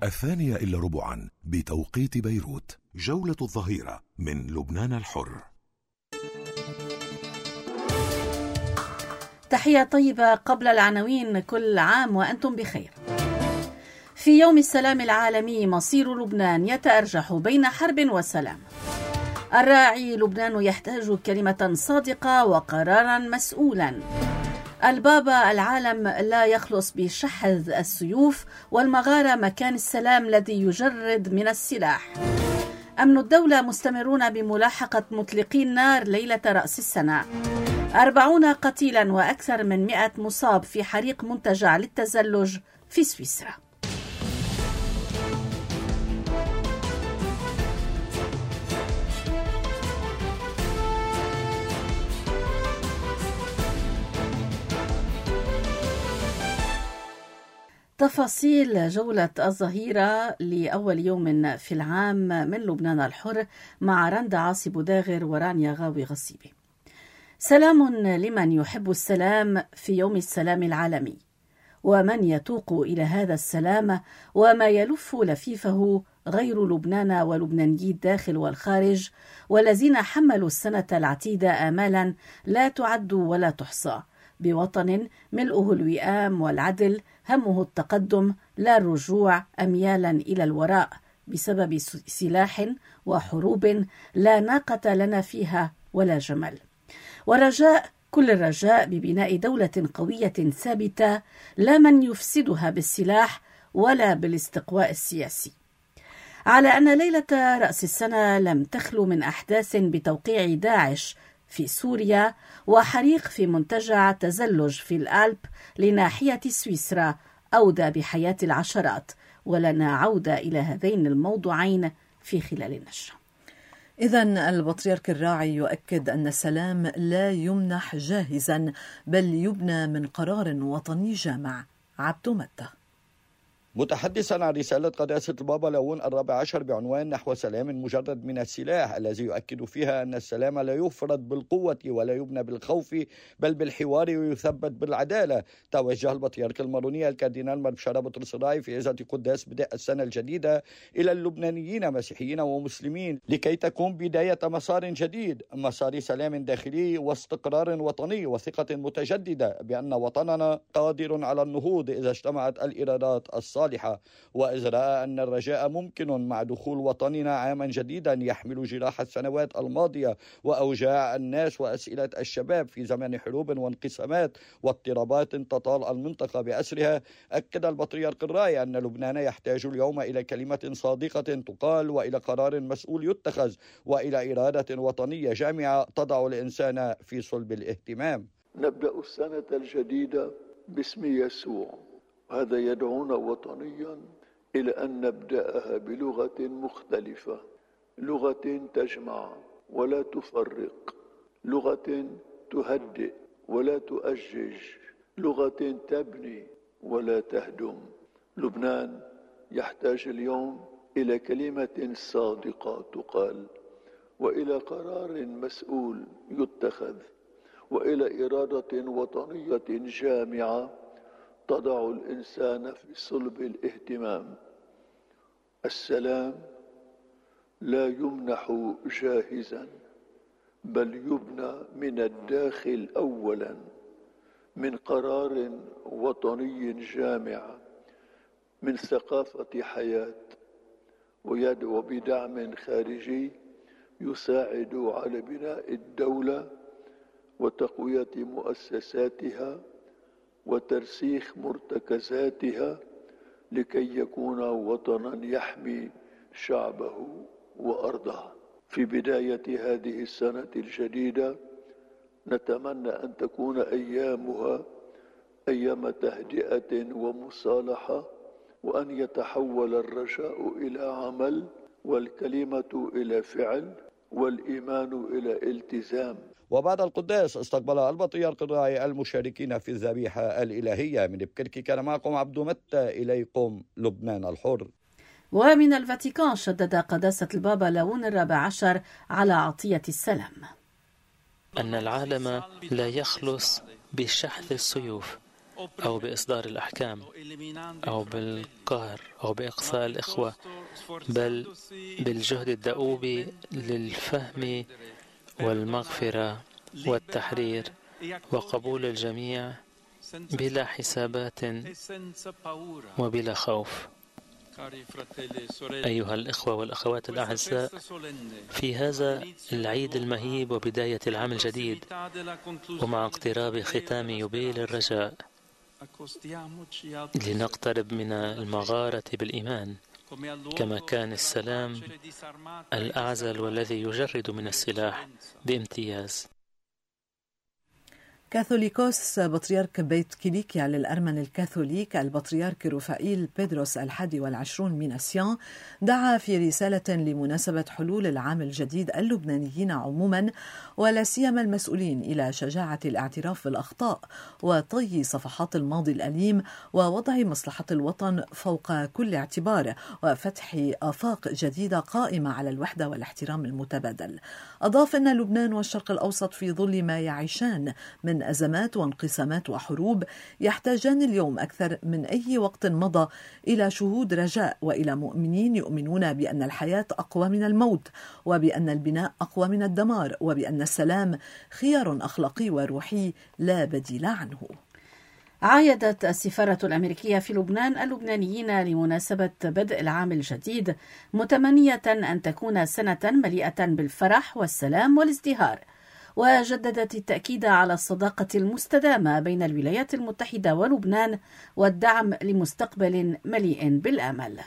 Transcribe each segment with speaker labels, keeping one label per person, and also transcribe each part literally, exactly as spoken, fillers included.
Speaker 1: الثانية إلا ربعا بتوقيت بيروت. جولة الظهيرة من لبنان الحر.
Speaker 2: تحية طيبة قبل العناوين. كل عام وأنتم بخير. في يوم السلام العالمي مصير لبنان يتأرجح بين حرب وسلام. الراعي لبنان يحتاج كلمة صادقة وقرارا مسؤولا. البابا العالم لا يخلص بشحذ السيوف، والمغارة مكان السلام الذي يجرد من السلاح. أمن الدولة مستمرون بملاحقة مطلقي النار ليلة رأس السنة. أربعون قتيلا وأكثر من مئة مصاب في حريق منتجع للتزلج في سويسرا. تفاصيل جولة الظهيرة لأول يوم في العام من لبنان الحر مع رندا عاصي بوداغر ورانيا غاوي غصيبي. سلام لمن يحب السلام في يوم السلام العالمي، ومن يتوق إلى هذا السلام وما يلف لفيفه غير لبنان ولبنانيي الداخل والخارج، والذين حملوا السنة العتيدة آمالا لا تعد ولا تحصى بوطن ملؤه الوئام والعدل، همه التقدم لا الرجوع أميالا إلى الوراء بسبب سلاح وحروب لا ناقة لنا فيها ولا جمل. ورجاء كل الرجاء ببناء دولة قوية ثابتة لا من يفسدها بالسلاح ولا بالاستقواء السياسي. على أن ليلة رأس السنة لم تخلو من أحداث بتوقيع داعش في سوريا وحريق في منتجع تزلج في الألب لناحية سويسرا أودى بحياة العشرات، ولنا عودة إلى هذين الموضوعين في خلال النشرة.
Speaker 3: إذن البطريرك الراعي يؤكد أن السلام لا يمنح جاهزا بل يبنى من قرار وطني جامع. عبد متى
Speaker 4: متحدثا عن رسالة قداسة البابا ليون الرابع عشر بعنوان نحو سلام مجرد من السلاح، الذي يؤكد فيها أن السلام لا يفرض بالقوة ولا يبنى بالخوف بل بالحوار ويثبت بالعدالة، توجه البطريرك الماروني الكاردينال مربشارة بطرس الراعي في عظة قداس بدء السنة الجديدة إلى اللبنانيين مسيحيين ومسلمين لكي تكون بداية مسار جديد، مسار سلام داخلي واستقرار وطني وثقة متجددة بأن وطننا قادر على النهوض إذا اجتمعت الإرادات الصالحة، وإذ رأى أن الرجاء ممكن مع دخول وطننا عاما جديدا يحمل جراح السنوات الماضية وأوجاع الناس وأسئلة الشباب في زمن حروب وانقسامات واضطرابات تطال المنطقة بأسرها، أكد البطريرك الراعي أن لبنان يحتاج اليوم إلى كلمة صادقة تقال وإلى قرار مسؤول يتخذ وإلى إرادة وطنية جامعة تضع الإنسان في صلب الاهتمام.
Speaker 5: نبدأ السنة الجديدة باسم يسوع، هذا يدعونا وطنيا إلى أن نبدأها بلغة مختلفة، لغة تجمع ولا تفرق، لغة تهدئ ولا تؤجج، لغة تبني ولا تهدم. لبنان يحتاج اليوم إلى كلمة صادقة تقال، وإلى قرار مسؤول يتخذ، وإلى إرادة وطنية جامعة تضع الإنسان في صلب الاهتمام. السلام لا يمنح جاهزا بل يبنى من الداخل أولا، من قرار وطني جامع، من ثقافة حياة، ويدعو بدعم خارجي يساعد على بناء الدولة وتقوية مؤسساتها وترسيخ مرتكزاتها لكي يكون وطنا يحمي شعبه وأرضه. في بداية هذه السنة الجديدة نتمنى أن تكون أيامها أيام تهدئة ومصالحة، وأن يتحول الرجاء إلى عمل، والكلمة إلى فعل، والإيمان إلى التزام.
Speaker 4: وبعد القداس استقبل البطريرك الراعي المشاركين في الذبيحة الإلهية. من بكركي كان معكم عبد متى، إليكم لبنان الحر.
Speaker 2: ومن الفاتيكان شدد قداسة البابا ليون الرابع عشر على عطية السلام،
Speaker 6: أن العالم لا يخلص بشحذ السيوف أو بإصدار الأحكام أو بالقهر أو بإقصاء الإخوة، بل بالجهد الدؤوب للفهم والمغفرة والتحرير وقبول الجميع بلا حسابات وبلا خوف. أيها الإخوة والأخوات الأعزاء، في هذا العيد المهيب وبداية العام الجديد، ومع اقتراب ختام يوبيل الرجاء، لنقترب من المغارة بالإيمان، كما كان السلام الأعزل والذي يجرد من السلاح بامتياز.
Speaker 3: كاثوليكوس بطريرك بيت كيليكيا للأرمن الكاثوليك البطريرك رفائيل بيدروس الحادي والعشرون من أسيان دعا في رسالة لمناسبة حلول العام الجديد اللبنانيين عموما ولا سيما المسؤولين إلى شجاعة الاعتراف بالأخطاء وطي صفحات الماضي الأليم ووضع مصلحة الوطن فوق كل اعتبار وفتح آفاق جديدة قائمة على الوحدة والاحترام المتبادل. أضاف أن لبنان والشرق الأوسط في ظل ما يعيشان من أزمات وانقسامات وحروب يحتاجان اليوم أكثر من أي وقت مضى إلى شهود رجاء وإلى مؤمنين يؤمنون بأن الحياة أقوى من الموت وبأن البناء أقوى من الدمار وبأن السلام خيار أخلاقي وروحي لا بديل عنه.
Speaker 2: عايدت السفارة الأمريكية في لبنان اللبنانيين لمناسبة بدء العام الجديد، متمنية أن تكون سنة مليئة بالفرح والسلام والازدهار، وجددت التأكيد على الصداقة المستدامة بين الولايات المتحدة ولبنان والدعم لمستقبل مليء بالأمل.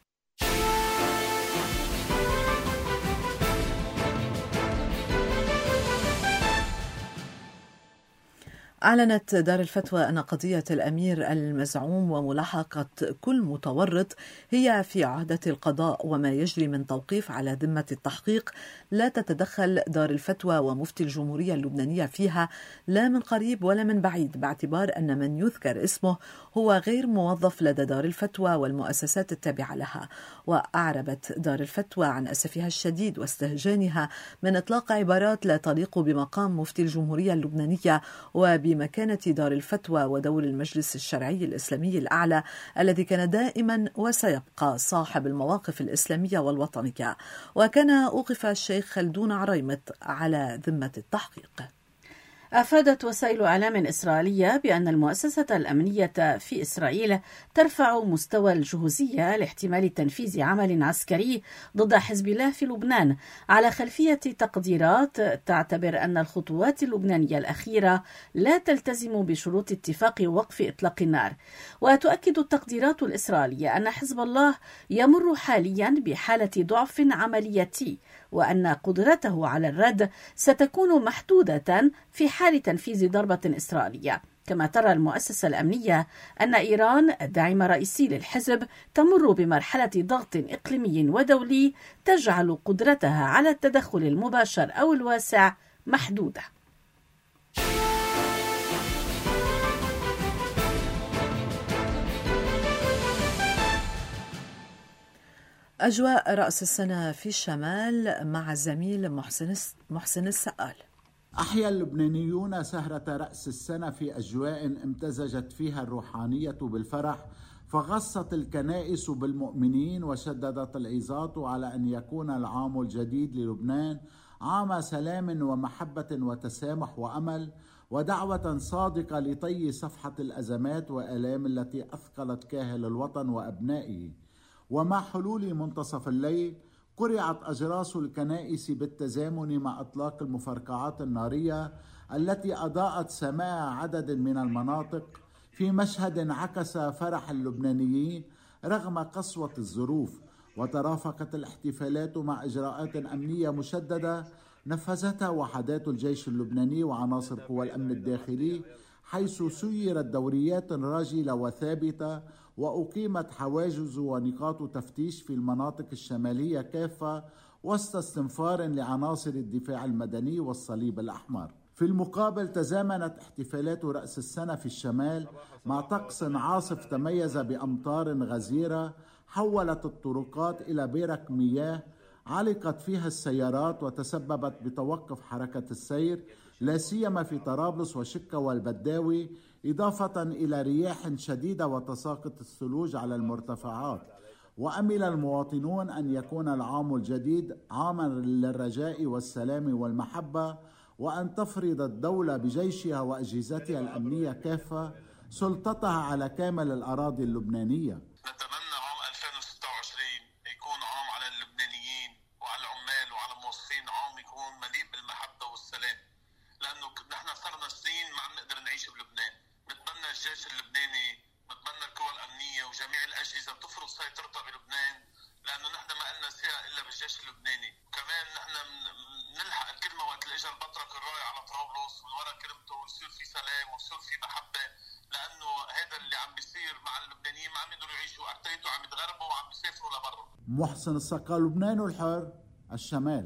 Speaker 3: أعلنت دار الفتوى أن قضية الأمير المزعوم وملاحقة كل متورط هي في عهدة القضاء، وما يجري من توقيف على ذمة التحقيق لا تتدخل دار الفتوى ومفتي الجمهورية اللبنانية فيها لا من قريب ولا من بعيد، باعتبار أن من يذكر اسمه هو غير موظف لدى دار الفتوى والمؤسسات التابعة لها. وأعربت دار الفتوى عن أسفها الشديد واستهجانها من إطلاق عبارات لا تليق بمقام مفتي الجمهورية اللبنانية وب بمكانة دار الفتوى ودور المجلس الشرعي الإسلامي الأعلى الذي كان دائما وسيبقى صاحب المواقف الإسلامية والوطنية. وكان أوقف الشيخ خلدون عريمط على ذمة التحقيق.
Speaker 2: أفادت وسائل إعلام إسرائيلية بأن المؤسسة الأمنية في إسرائيل ترفع مستوى الجهوزية لاحتمال تنفيذ عمل عسكري ضد حزب الله في لبنان على خلفية تقديرات تعتبر أن الخطوات اللبنانية الأخيرة لا تلتزم بشروط اتفاق وقف إطلاق النار. وتؤكد التقديرات الإسرائيلية أن حزب الله يمر حاليا بحالة ضعف عملياتي، وأن قدرته على الرد ستكون محدودة في حال تنفيذ ضربة إسرائيلية. كما ترى المؤسسة الأمنية أن إيران الداعمة الرئيسي للحزب تمر بمرحلة ضغط إقليمي ودولي تجعل قدرتها على التدخل المباشر أو الواسع محدودة.
Speaker 3: أجواء رأس السنة في الشمال مع الزميل محسن محسن السقال.
Speaker 7: أحيا اللبنانيون سهرة رأس السنة في أجواء امتزجت فيها الروحانية بالفرح، فغصت الكنائس بالمؤمنين وشددت العظات على أن يكون العام الجديد للبنان عام سلام ومحبة وتسامح وأمل، ودعوة صادقة لطي صفحة الأزمات وآلام التي أثقلت كاهل الوطن وأبنائه. ومع حلول منتصف الليل قرعت أجراس الكنائس بالتزامن مع إطلاق المفرقعات النارية التي أضاءت سماء عدد من المناطق في مشهد عكس فرح اللبنانيين رغم قسوة الظروف. وترافقت الاحتفالات مع إجراءات أمنية مشددة نفذتها وحدات الجيش اللبناني وعناصر قوى الأمن الداخلي، حيث سيرت دوريات راجلة وثابتة وأقيمت حواجز ونقاط تفتيش في المناطق الشمالية كافة وسط استنفار لعناصر الدفاع المدني والصليب الأحمر. في المقابل تزامنت احتفالات رأس السنة في الشمال مع طقس عاصف تميز بأمطار غزيرة حولت الطرقات إلى برك مياه علقت فيها السيارات وتسببت بتوقف حركة السير لا سيما في طرابلس وشكا والبداوي، إضافة إلى رياح شديدة وتساقط الثلوج على المرتفعات. وأمل المواطنون أن يكون العام الجديد عاما للرجاء والسلام والمحبة، وأن تفرض الدولة بجيشها وأجهزتها الأمنية كافة سلطتها على كامل الأراضي اللبنانية.
Speaker 8: نتمنى عام ألفين وستة وعشرين يكون عام على اللبنانيين وعلى العمال وعلى الموظفين، عام يكون مليء بالمحبة والسلام، لأنه نحن صرنا سنين ما عم نقدر نعيش بلبنان. نتمنى الجيش اللبناني، نتمنى القوى الأمنية وجميع الأجهزة تفرض سيطرتها بلبنان، لأنه نحن ما لنا ثقة إلا بالجيش اللبناني. وكمان نحن نلحق الكلمة وقت اللي إجا البطرك الرايح على طرابلس من وراء كلمته، ويصير في سلام ويصير في محبة، لأنه هذا اللي عم بيصير مع اللبنانيين ما عم يقدروا يعيشوا، أكتريتهم عم يتغربوا وعم يسافروا لبرا.
Speaker 7: محسن السقا، لبنان الحر، الشمال.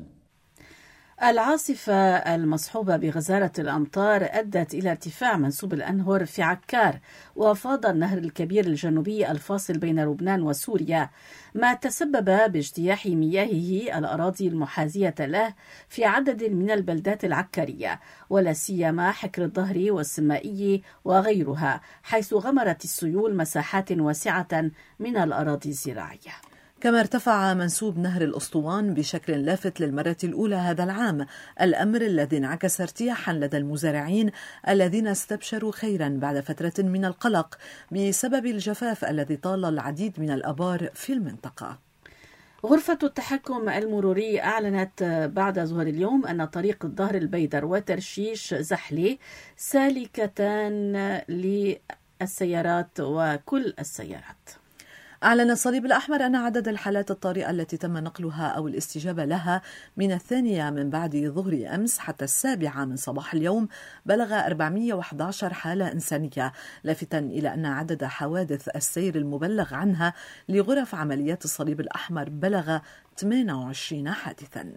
Speaker 2: العاصفة المصحوبة بغزارة الأمطار أدت إلى ارتفاع منسوب الأنهر في عكار، وفاض النهر الكبير الجنوبي الفاصل بين لبنان وسوريا، ما تسبب باجتياح مياهه الأراضي المحاذية له في عدد من البلدات العكارية، ولا سيما حكر الظهر والسمائي وغيرها، حيث غمرت السيول مساحات واسعة من الأراضي الزراعية.
Speaker 3: كما ارتفع منسوب نهر الأسطوان بشكل لافت للمرة الأولى هذا العام، الأمر الذي انعكس ارتياحا لدى المزارعين الذين استبشروا خيرا بعد فترة من القلق بسبب الجفاف الذي طال العديد من الآبار في المنطقة.
Speaker 2: غرفة التحكم المروري أعلنت بعد ظهر اليوم أن طريق الظهر البيدر وترشيش زحلي سالكتان للسيارات وكل السيارات.
Speaker 3: أعلن الصليب الأحمر أن عدد الحالات الطارئة التي تم نقلها أو الاستجابة لها من الثانية من بعد ظهر أمس حتى السابعة من صباح اليوم بلغ أربعمئة وأحد عشر حالة إنسانية، لافتا إلى أن عدد حوادث السير المبلغ عنها لغرف عمليات الصليب الأحمر بلغ ثمانية وعشرين حادثا.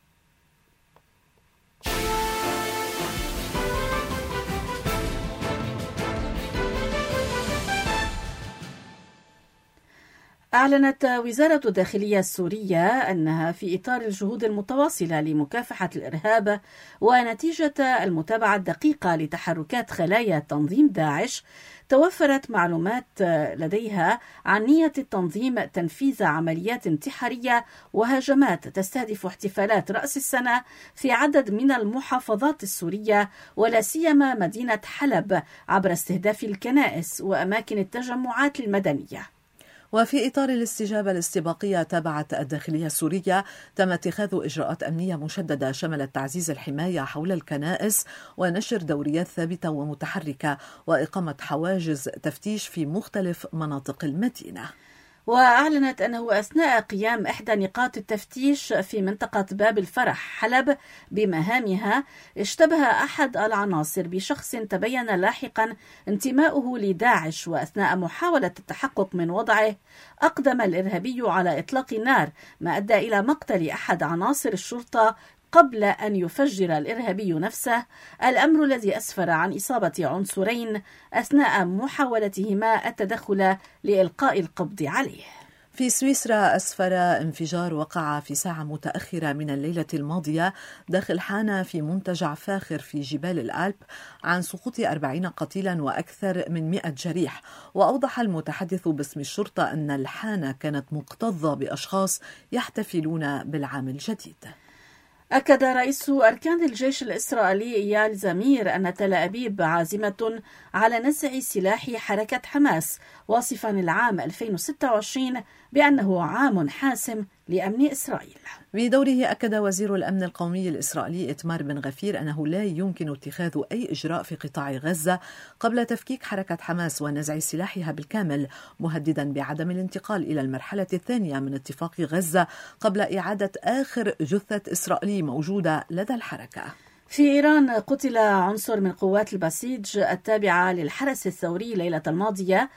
Speaker 2: أعلنت وزارة الداخلية السورية أنها في إطار الجهود المتواصلة لمكافحة الإرهاب ونتيجة المتابعة الدقيقة لتحركات خلايا تنظيم داعش، توفرت معلومات لديها عن نية التنظيم تنفيذ عمليات انتحارية وهجمات تستهدف احتفالات رأس السنة في عدد من المحافظات السورية، ولا سيما مدينة حلب، عبر استهداف الكنائس وأماكن التجمعات المدنية.
Speaker 3: وفي إطار الاستجابة الاستباقية تابعت الداخلية السورية تم اتخاذ إجراءات أمنية مشددة شملت تعزيز الحماية حول الكنائس ونشر دوريات ثابتة ومتحركة وإقامة حواجز تفتيش في مختلف مناطق المدينة.
Speaker 2: وأعلنت أنه أثناء قيام إحدى نقاط التفتيش في منطقة باب الفرح حلب بمهامها اشتبه أحد العناصر بشخص تبين لاحقا انتماؤه لداعش، وأثناء محاولة التحقق من وضعه أقدم الإرهابي على إطلاق النار، ما أدى إلى مقتل أحد عناصر الشرطة قبل أن يفجر الإرهابي نفسه، الأمر الذي أسفر عن إصابة عنصرين أثناء محاولتهما التدخل لإلقاء القبض عليه.
Speaker 3: في سويسرا أسفر انفجار وقع في ساعة متأخرة من الليلة الماضية داخل حانة في منتجع فاخر في جبال الألب عن سقوط أربعين قتيلا وأكثر من مئة جريح. وأوضح المتحدث باسم الشرطة أن الحانة كانت مكتظة بأشخاص يحتفلون بالعام الجديد.
Speaker 2: أكد رئيس أركان الجيش الإسرائيلي إيال زمير أن تل أبيب عازمة على نزع سلاح حركة حماس، واصفا العام ألفين وستة وعشرين بأنه عام حاسم لأمن إسرائيل.
Speaker 3: بدوره أكد وزير الأمن القومي الإسرائيلي إتمار بن غفير أنه لا يمكن اتخاذ أي إجراء في قطاع غزة قبل تفكيك حركة حماس ونزع سلاحها بالكامل، مهددا بعدم الانتقال إلى المرحلة الثانية من اتفاق غزة قبل إعادة آخر جثة إسرائيلي موجودة لدى الحركة.
Speaker 2: في إيران قتل عنصر من قوات البسيج التابعة للحرس الثوري ليلة الماضية،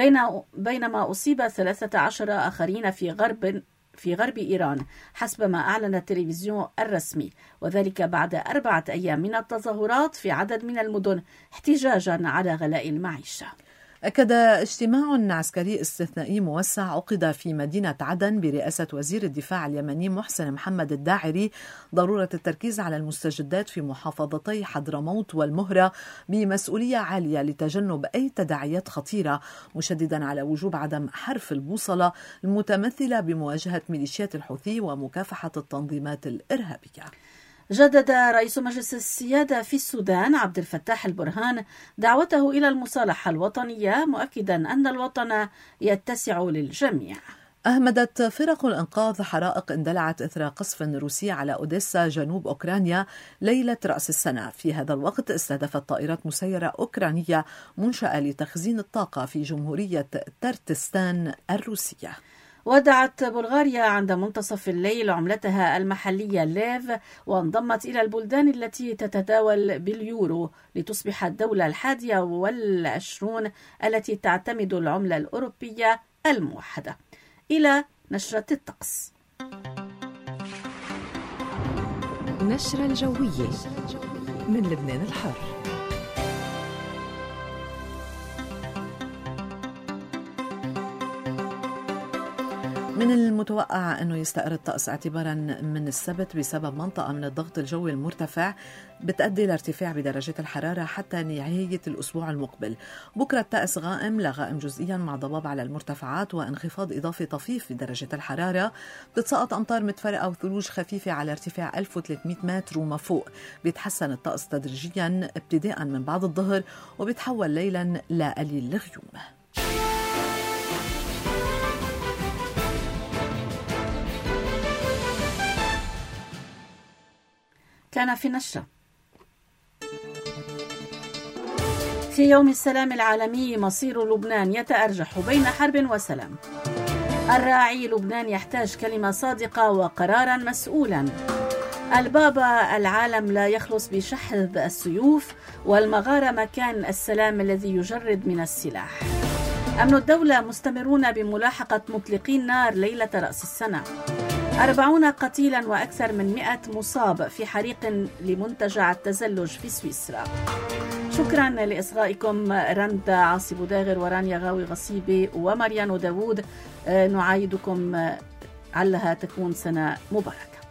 Speaker 2: بينما أصيب ثلاثة عشر آخرين في غرب في غرب إيران حسب ما أعلن التلفزيون الرسمي، وذلك بعد أربعة أيام من التظاهرات في عدد من المدن احتجاجا على غلاء المعيشة.
Speaker 3: أكد اجتماع عسكري استثنائي موسع عقد في مدينة عدن برئاسة وزير الدفاع اليمني محسن محمد الداعري ضرورة التركيز على المستجدات في محافظتي حضرموت والمهرة بمسؤولية عالية لتجنب أي تداعيات خطيرة، مشددا على وجوب عدم حرف البوصلة المتمثلة بمواجهة ميليشيات الحوثي ومكافحة التنظيمات الإرهابية.
Speaker 2: جدد رئيس مجلس السيادة في السودان عبد الفتاح البرهان دعوته إلى المصالحة الوطنية، مؤكدا أن الوطن يتسع للجميع.
Speaker 3: أهمدت فرق الإنقاذ حرائق اندلعت إثر قصف روسي على أوديسا جنوب أوكرانيا ليلة رأس السنة. في هذا الوقت استهدفت طائرات مسيرة أوكرانية منشأة لتخزين الطاقة في جمهورية ترتستان الروسية.
Speaker 2: ودعت بلغاريا عند منتصف الليل عملتها المحلية ليف وانضمت إلى البلدان التي تتداول باليورو لتصبح الدولة الحادية والعشرون التي تعتمد العملة الأوروبية الموحدة. إلى نشرة الطقس.
Speaker 9: نشرة الجوية من لبنان الحر.
Speaker 3: من المتوقع أنه يستقر الطقس اعتبارا من السبت بسبب منطقة من الضغط الجوي المرتفع بتؤدي لارتفاع بدرجة الحرارة حتى نهاية الأسبوع المقبل. بكرة الطقس غائم لغائم جزئيا مع ضباب على المرتفعات وانخفاض إضافي طفيف في درجة الحرارة. بتسقط أمطار متفرقة وثلوج خفيفة على ارتفاع ألف وثلاثمئة متر وما فوق. بيتحسن الطقس تدريجيا ابتداء من بعد الظهر وبيتحول ليلا لقليل الغيوم.
Speaker 2: كان في نشرة. في يوم السلام العالمي مصير لبنان يتأرجح بين حرب وسلام. الراعي لبنان يحتاج كلمة صادقة وقرارا مسؤولا. البابا العالم لا يخلص بشحذ السيوف، والمغارة مكان السلام الذي يجرد من السلاح. أمن الدولة مستمرون بملاحقة مطلقي النار ليلة رأس السنة. أربعون قتيلا وأكثر من مئة مصاب في حريق لمنتجع التزلج في سويسرا. شكرا لإصغائكم رندا عاصي بوداغر ورانيا غاوي غصيبي ومريانو داوود. نعايدكم علها تكون سنة مباركة.